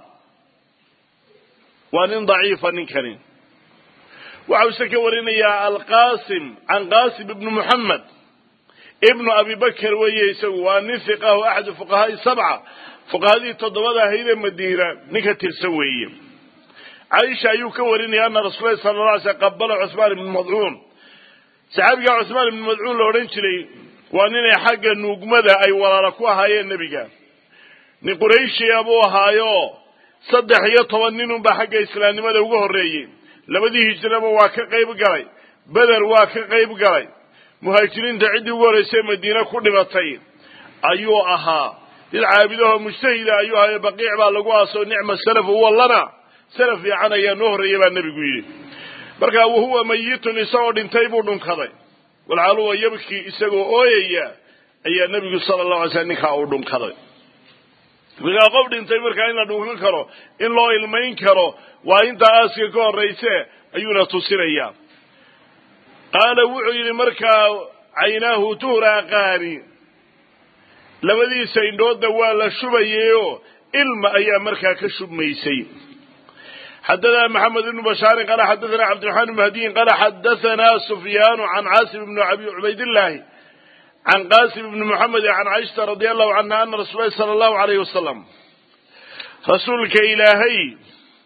وان ضعيفا نكرين وعوسى كوري يا القاسم عن قاسم بن محمد ابن أبي بكر ويسوي وان ثقه أحد فقهاء السبعة فقهاء تضوضها هيدا مدينة نكتر سويه عائشة أيو كوريني أن رسول الله صلى الله عليه وسلم قبل عثمان بن مضعون سحابي عثمان بن مضعون لو رنشلي وأنني حق النقمدة أي ولا ركوها يا النبي قال نقريش يا أبوها يو صدح يطوانينهم بحق إسلام ماذا وقوه الرئيين لبدي هجرم واكا قيب قري بدر واكا قيب قري مهاجرين تعدي ورسي مدينة كل بطين أيو أها للعابدها مجتهدة أيها بقيع بالقوها سو نعم السلف هو لنا سلف يعنا يا نهر يبا النبي قيل بركا وهو ميت نساء دنتيبو دنكدي والعلو يبكي اسغو اويا اي النبي صلى الله عليه وسلم كاو دنكدي ويا قف دنتي marka in la dhuuqin karo in loo ilmeyn karo waa inta aasiga ka horeyse ayuuna tusinaya qala wuxuu yiri marka aynahu turaqani labadiisa indhooda waa la shubayeeyo ilma ayaa marka ka shubmaysay حدثنا محمد بن بشار قال حدثنا عبد الرحمن بن مهدي قال حدثنا سفيان عن عاصم بن عبيد الله عن قاسم بن محمد عن عائشة رضي الله عنها أن رسول الله صلى الله عليه وسلم رسولك إلهي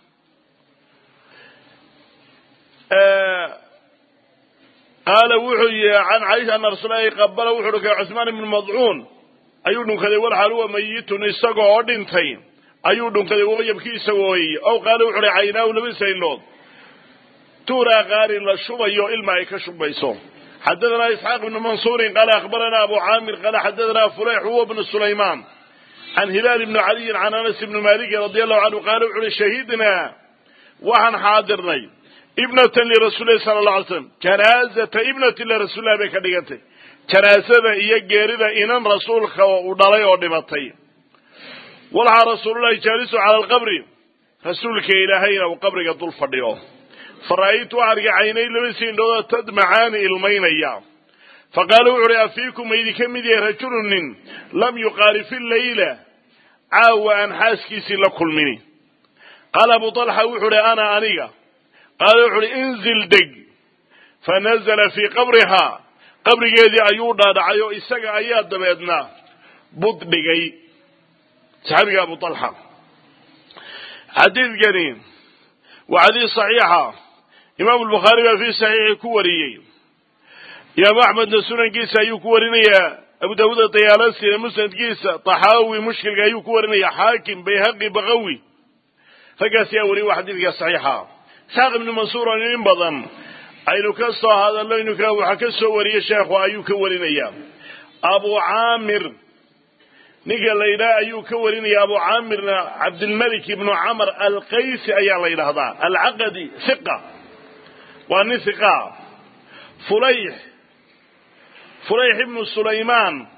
قال وحي عن عائشة أن رسول الله قبل وحرك عثمان بن مضعون أيودن كذي والحال هو ميت نسقى أدنتين أيودن كذي ويبكي سوي أو قال وحري عيناه لبن سيلود تورا غاري للشبه يو إلما يكشب بيسون حدثنا إسحاق بن منصور قال أخبرنا أبو عامر قال حدثنا فليح هو بن سليمان عن هلال بن علي عن أنس بن مالك رضي الله عنه قال وحري شهيدنا وعن حاضرني ابنة لرسول الله صلى الله عليه وسلم جنازة ابنة لرسول الله بكديته جنازة إيا جيرده إنان رسول خو ودلي ودمتي والها رسول الله جالس على القبر رسولك إلهينا وقبرك طول فرديو فرأيت أرجع عيني لمسين دودا تدمعان المينيا فقالوا عري فيكم إذا كم ذي رجل لم يقال في الليلة عاو أن حاسكيسي لكل مني قال أبو طلحة وحري أنا أنيقا قال وحري انزل دق فنزل في قبرها قبر يدي أيودا دعيو إساق أيات دبيدنا بط دقي صحابي أبو طلحة حديث قريم وحديث صحيحة إمام البخاري في صحيح كوري يا أحمد نسونا قيسا يكوريني أبو داود الطيالسي مسند قيسا طحاوي مشكل يكوريني حاكم بيهقي بغوي فقاس يوري وحديث صحيحة ساق بن منصور ينبضن أي نكسر هذا اللي نكا وحكسه وري الشيخ وأيوك وريني أبو عامر نقل ليلى أيوك وريني أبو عامر عبد الملك بن عمر القيسي أيا ليلى هذا العقدي ثقة وأني ثقة فليح بن سليمان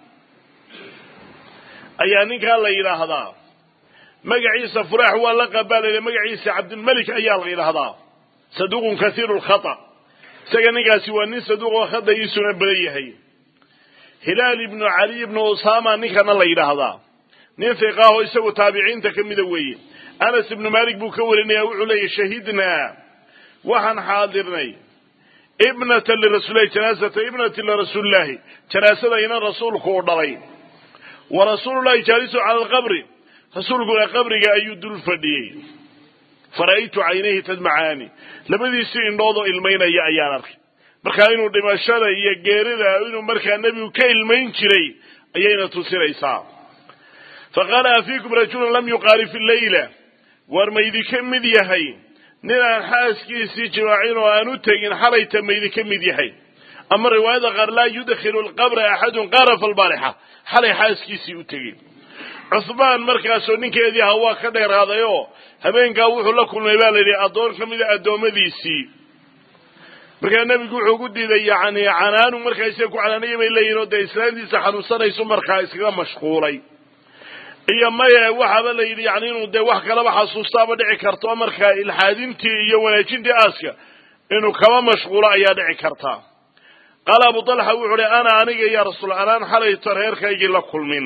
أيا نقل ليلى هذا مقعيسى فليح هو لقب مقعيسى عبد الملك أيا ليلى هذا صدوق كثير الخطأ سجنيقاسي وأني صدوق وخد يسون بريه هلال بن علي بن أسامة نكنا ليلى هذا نفقاه يسوي تابعين تكمدوي أنس بن مالك بكورني وعلي شهيدنا وحن حاضرني ابنة لرسول الله جنازة ابنة لرسول الله جنازة إلى الرسول كوردلي ورسول الله جالس على القبر رسول قال قبرك أيد الفدي فرأيت عينيه تدمعاني لما ذي سين نوضو إلمين يا أيانك marka inuu dhimashada iyo geerida inuu marka nabigu ka ilmeyn jiray ayayna tusiraysaa faqala fiikum rajulun lam yuqari fi al-layla war maydi kamid yahay ninaan xaaskiisii jiwaacin oo aanu tagin xalayta maydi kamid yahay ama riwaayada qaar la yudkhilu al-qabr ahadun qaraf al-bariha xalay xaaskiisii u tagay Uthman markaasoo ninkeedii hawa ka dheeraadayo habeenka wuxuu la kulmay baa leeyahay adoon kamid ah adoomadiisii marka nabigu wuxuu ku diiday yaani canaanu markaasay ku canaanay bay leeyihiin oo islaantiisa xanuunsanayso markaa iskaga mashquulay iyo maya waxa la yiri yaani inuu de wax kala xasuustaaba dhici karto markaa ilhaadintii iyo wanaajintii aaska inuu kaba mashquulo ayaa dhici karta qala Abu Talha wuxuu ana aniga ya rasuul anaan xalay tareerkaygi la kulmin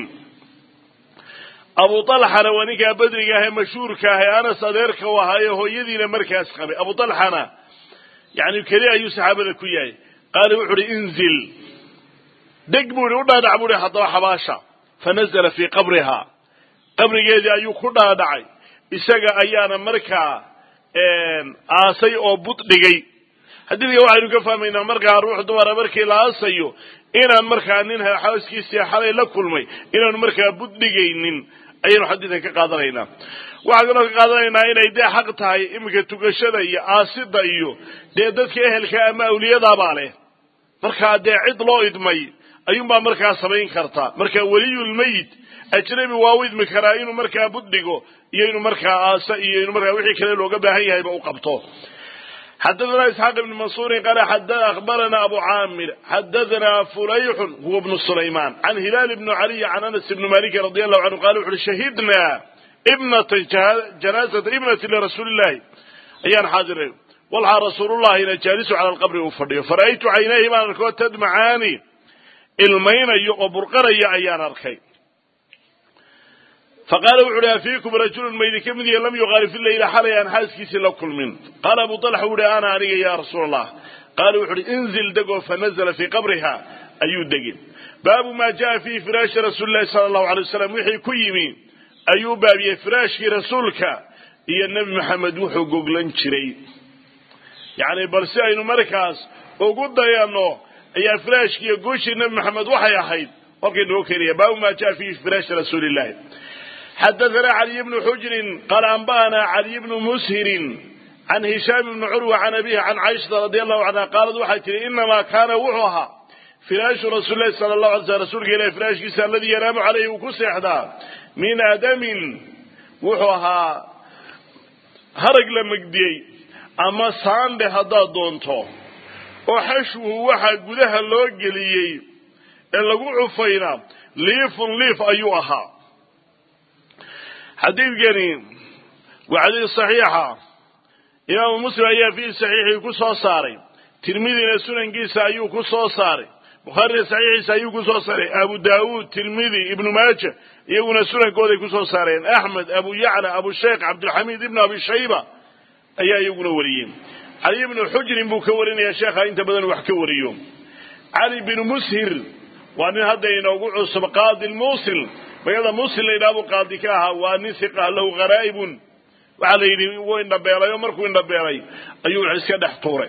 Abu Talha waniga badriga ah mashhuurka ah ana sadeerka wahayo hooyadiina markaas qabay Abu Talha يعني كذا أي صحابة كوياي قال وحري انزل دقبوني ودا دعبوني حطوا حباشا فنزل في قبرها قبر جيدي أيو كنا دعي إساقا أيانا مركا آسي أو بطلقي هذي اللي وعينو كفامينا مركا روح دوارا مركا لا آسيو إنا مركا نينها حاوس كيسي حالي لكل مي إنا مركا بطلقي نين أيانو حديثا كقادرينا waxaan ka qaadanaynaa inay de xaq tahay imika tugashada iyo aasida iyo de dadka ehelka ama awliyada baale marka de cid loo idmay ayuun baa markaa sameyn karta marka waliyul mayit ajnabi waa wid mikra inuu markaa buddigo iyo inuu markaa aasa iyo inuu markaa wixii kale looga baahan yahay u qabto حدثنا إسحاق بن منصور قال أخبرنا أبو عامر حدثنا فليح هو ابن سليمان عن هلال بن علي عن أنس بن مالك رضي الله عنه قالوا شهدنا ابنة جنازة ابنة لرسول الله أيان حاضرين والها رسول الله إلى جالس على القبر وفرده فرأيت عينيه ما نكوت تدمعاني المين يقبر قرية أيان أرخي فقال وحده فيكم رجل ميت كمدي لم يغالف الليل حالي أن حاسكيس لكل من قال أبو طلحة وحده أنا علي يا رسول الله قال وحده انزل دقو فنزل في قبرها أيو دقين باب ما جاء في فراش رسول الله صلى الله عليه وسلم وحي كيمين أيو باب يفراش رسولك هي النبي محمد وحو قوغلان شري يعني برسائن مركز وقود ديانو هي فراش يقوش النبي محمد وحي حيد وكذا باب ما جاء في فراش رسول الله حدثنا علي بن حجر قال أنبأنا علي بن مسهر عن هشام بن عروة عن أبيه عن عائشة رضي الله عنها قالت وحتى إنما كان وحوها فراش رسول الله صلى الله عليه وسلم رسولك إلى فراش كيسا الذي ينام عليه وكسي أحدا من آدم وحوها هرق لمقدي أما سان بهذا دونتو وحشوه وحا قدها اللوغليي اللي قعفينا ليف أيوها حديث قريم وحديث صحيحة إمام مسلم أيها فيه صحيح يكسو صاري ترمذي سنن قيسا أيو كسو صاري بخاري صحيح أيو كسو صاري أبو داود ترمذي ابن ماجه يقول سنن قوذي كسو صارين أحمد أبو يعلى أبو الشيخ عبد الحميد ابن أبي الشيبة أيها يقول وليين علي بن حجر بكورين يا شيخ أنت بدل وحكوريهم علي بن مسهر وأن هذا ينوقع سبقات الموصل وهذا موصل إلى أبو قادكاها ونسق له غرائب وعليه وين نبيري ومركو نبيري أيها العسكر دحطوري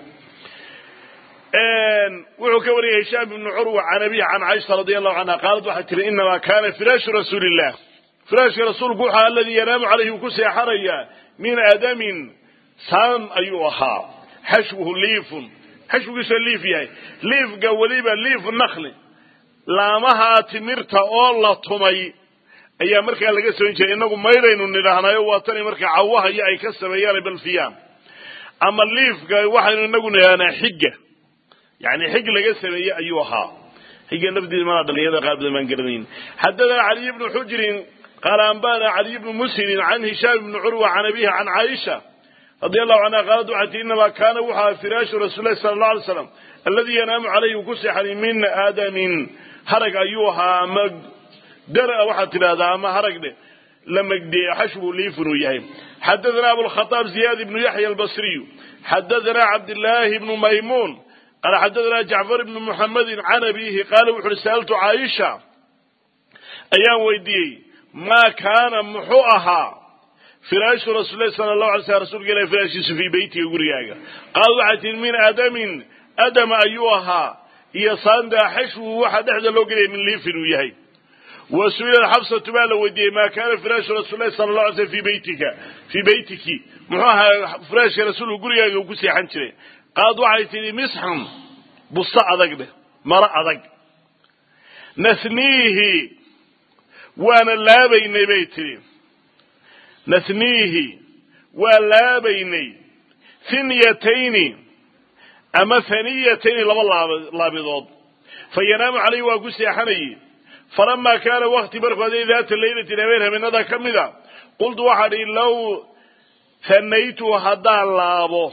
وكوري هشام بن عروة عن أبيه عن عائشة رضي الله عنها قالت وحتى إنما كان فراش رسول الله فراش رسول قوحة الذي ينام عليه وكسي حريا من آدم سام أيها حشوه ليف حشوه ليف ياي ليف قوليبا ليف النخل laamaha timirta oo la tumay ayaa markaa laga soo jeeday inagu maydaynu nidhaahnayo waatan markaa cawaha iyo ay ka sameeyaan balfiyaan ama liifka waxaynu inagu nidhahnaa xiga yani xig laga sameeyay ayuu ahaa xiga nafdiisa ma dhaliyada qaabada man garanayn hadda ali ibn hujr qala anbana ali ibn muslim an hisham ibn urwa an abiha an aisha radiyallahu anha qalat wa'ati inma kana wuha firash rasulullah sallallahu alaihi wasallam alladhi yanamu alayhi kusihani min adamin هرق أيها درء واحد هذا ما هرق ده لما جدي حشو ليفن وياه حدثنا أبو الخطاب زياد بن يحيى البصري حدثنا عبد الله بن ميمون قال حدثنا جعفر بن محمد عن أبيه قال وحرسالت عائشة أيام ويدي ما كان محوها فراش رسول الله صلى الله عليه وسلم رسول قال فراش في بيتي يقول قال واحد من أدم أيها هي صاند حشو واحد أحد لو قال من ليف وياي وسئل حفصة تبال ودي ما كان فراش رسول الله صلى الله عليه وسلم في بيتك معها فراش رسول يقول يا وكسي حنشري قال وعيتني مسحم بص أذق به مرأ أذق نثنيه وانا لا بين بيتي نثنيه ولا بيني ثنيتين أما ثنيتين لا بضاد فينام عليه وقسي حني فلما كان وقت برقد ذات الليلة نبينها من هذا كمذا قلت واحد لو ثنيت هذا اللابو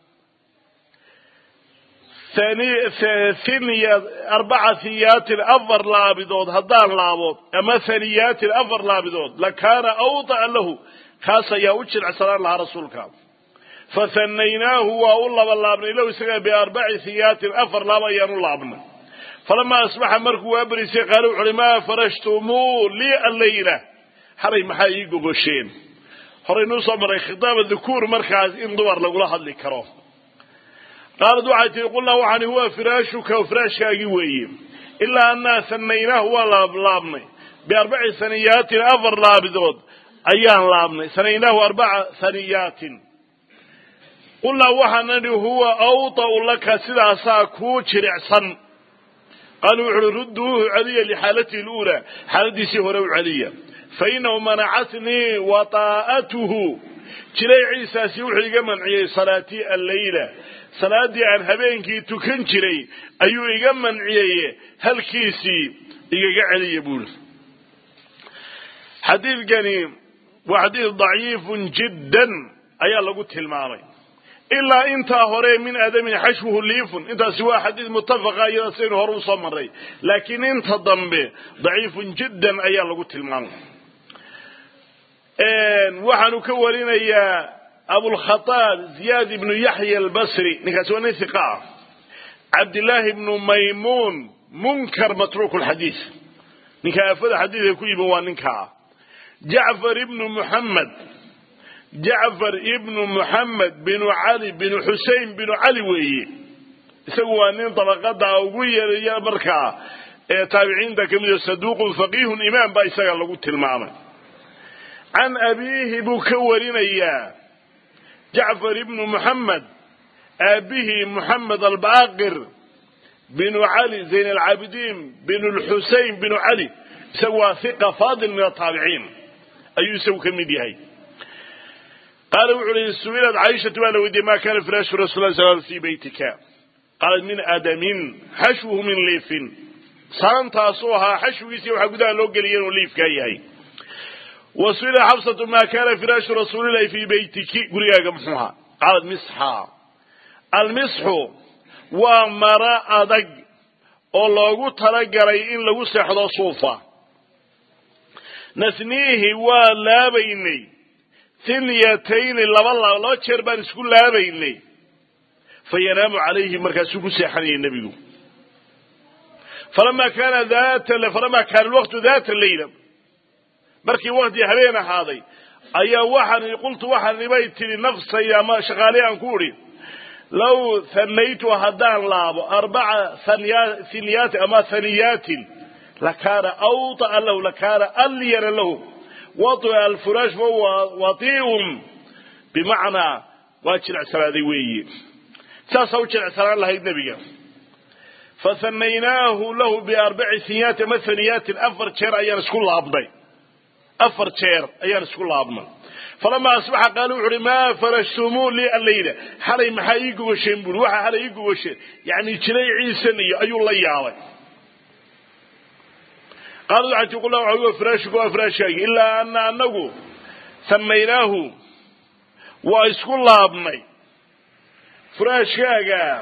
ثنية 4 ثنيات الأفر لا بضاد هذا اللابو أما ثنيات الأفر لا بضاد لكان أوضع له خاصة يوجد عسران لها رسولك فثنيناه والله والله له سقى ب4 ثيات الأفر لا بيان الله فلما أصبح مركو أبرسي قالوا علماء فرشتموا لي الليلة حري محايق وغشين حري نوصل مري خطاب الذكور مركز اندور لقول أحد لكراه قال دعاتي يقول له عني هو فراشك وفراشك قوي إلا أننا ثنيناه والله بلابني ب4 ثنيات الأفر لا بذود أيان لابني ثنيناه 4 ثنيات قلنا وحنا هو أوطأ لك سلاسا كوشرع صن قالوا ردوه علي لحالته الأولى حالتي سهروا علي فإنه منعتني وطاءته جلي عيسى سيوحي منعي صلاتي الليلة صلاتي عن هبينكي تكن جلي أيو منعي هل كيسي إيقا علي يبول حديث قنيم وحديث ضعيف جدا أيها الله قلت المعري إلا أنت هري من آدم حشوه ليف أنت سوى حديث متفق أيضا سين هروسا مري لكن أنت ضمبي ضعيف جدا أيها لقلت المعنى وحنو كورين يا أبو الخطاب زياد بن يحيى البصري نكاسوني ثقة عبد الله بن ميمون منكر متروك الحديث نكافد حديث يكوي بوانكا جعفر ابن محمد بن علي بن حسين بن علي وي سوى أن طبقات داوية يا مركا تابعين ذاك من صدوق فقيه إمام بايسا الله قلت المعنى عن أبيه بكورين إياه جعفر ابن محمد أبيه محمد الباقر بن علي زين العابدين بن الحسين بن علي سوى ثقة فاضل من الطابعين أي سوى كميدي هاي قالوا عليه سئلت عائشة ولا ودي ما كان فراش رسول الله صلى الله عليه وسلم في بيتك قال من آدم حشوه من ليف صان تاسوها حشو يسي وحقودها لو قليين وليف كاي هاي وسئل حفصة ما كان فراش رسول الله في بيتك قريها قمحوها قالت مسحا المسح ومراء دق الله تلقري إن لو سحض صوفا نثنيه ولا بيني ثنيتين لبالله لا تشربان سكول لا بيني فينام عليه مركزه سيحني النبي فلما كان الوقت ذات الليلة مركي وقت يهبين هذا أي واحد قلت واحد نبيت لنفسي يا ما شغالي أنكوري لو ثنيت هدان لاب 4 ثنيات أما ثنيات لكان أوطأ له لكان ألين له وطئ الفراش فهو وطيء بمعنى واتشل عسرادي وي ساسوش العسران الله النبي فثنيناه له ب4 ثنيات مثنيات أفر شير أيان سكول أبني أفر شير أيان سكول أبني فلما أصبح قالوا ما فرشتموا لي الليلة حالي محايق وشنبول وحا حاليق وشن يعني تلي عيساني أي الله يعوي قالوا عن تقول له هو فراشك وفراشك إلا أنه سميناه وإسكول الله أبني فراشك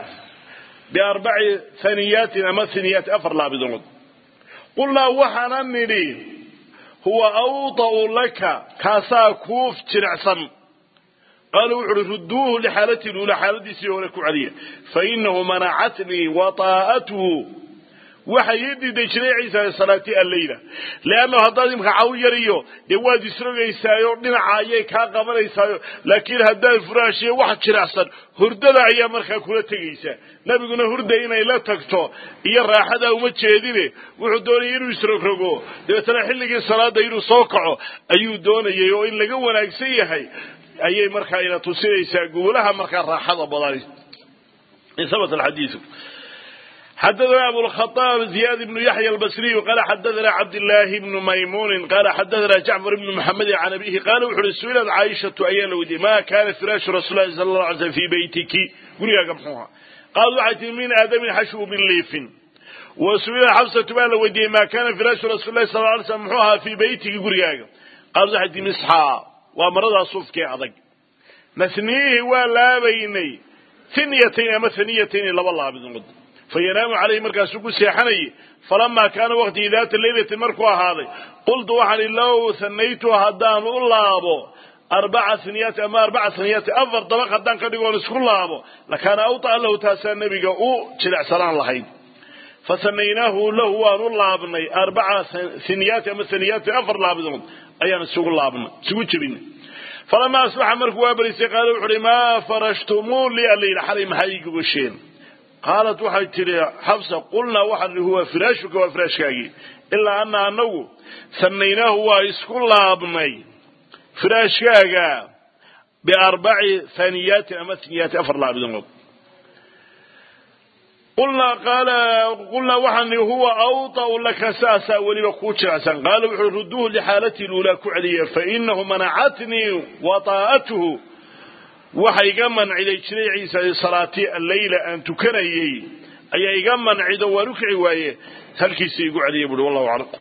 ب4 ثنيات أما ثنيات أفر لا بدون قلنا وحنني لي هو أوطأ لك كاسا كوف تنعسم قالوا ردوه لحالتي الأولى حالتي سيولك عليه فإنه منعتني وطاءته وحيدي دجري عيسى صلاة الليلة لأنه هذا يمكن عويريو دوادي سرق يسايو دنعايي كان قبل يسايو لكن هذا الفراشي واحد شرعسن هردنا أيام مرخا كولا تغيسا نبي قلنا هردينا إلا تكتو إيا راحدا ومتشاهدين وحدوني ينو يسرق رقو دواتنا حلقين صلاة ينو صوقعو أيو دون أيو إن لقونا أكسيهي أيي مرخا إلا تسيريسا قولها مرخا راحدا بضاري إن ثبت الحديث حدثنا أبو الخطاب زياد بن يحيى البصري قال حدثنا عبد الله بن ميمون قال حدثنا جعفر بن محمد عن أبيه قال وحل سئلت عائشة أيان ودي ما كان فراش رسول الله صلى الله عليه وسلم في بيتك قل يا قمحوها قالوا عتي من آدم حشو من ليف وسئل حفصة بن ودي ما كان فراش رسول الله صلى الله عليه وسلم محوها في بيتك قل يا قالوا عتي مسحا ومرضها صوفك أضق مثنيه ولا بيني ثنيتين أما ثنيتين لا والله بذنقض فينام عليه مركز سيحني فلما كان وقت ذات الليلة مركوا هذا قلت وحن لو ثنيت هدان الله أبو 4 ثنيات أما 4 ثنيات أفر طبق هدان قد يقول اسكو الله أبو لكان أوطأ له تاسى النبي تلع سلام الله فثنيناه له وان الله أبني 4 ثنيات أما ثنيات أفر الله أبني أيان سوق الله أبني سوق جبيني فلما أصبح مركوا بريسي قالوا ما فرشتموا لي الليلة حريم حيك وشين قالت وحي تري حفصة قلنا وحن هو فراشك وفراشكاكي إلا أنه سميناه وإسكو الله أبني فراشكاكا ب4 ثنيات أما ثنيات أفر الله أبني قلنا وحن هو أوطأ لك ساسا ولبقوتش عسان قالوا ردوه لحالتي الأولى كعليا فإنه منعتني وطاءته waxay iga mancay Ciisa salaati al-layla an tukanayay ayay iga mancay waanu kici waaye halkiisa igu caliyay wallahu a'lam